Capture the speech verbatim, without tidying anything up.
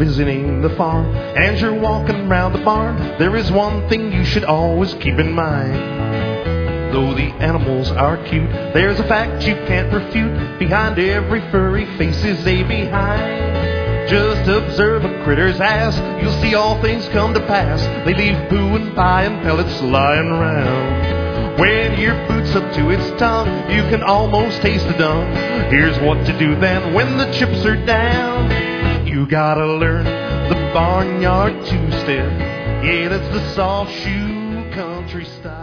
visiting the farm and you're walking around the barn, there is one thing you should always keep in mind. Though the animals are cute, there's a fact you can't refute. Behind every furry face is a behind. Just observe a critter's ass, you'll see all things come to pass. They leave poo and pie and pellets lying around. When your boot's up to its tongue, you can almost taste the dung. Here's what to do then when the chips are down. You gotta learn the barnyard two-step. Yeah, that's the soft shoe country style.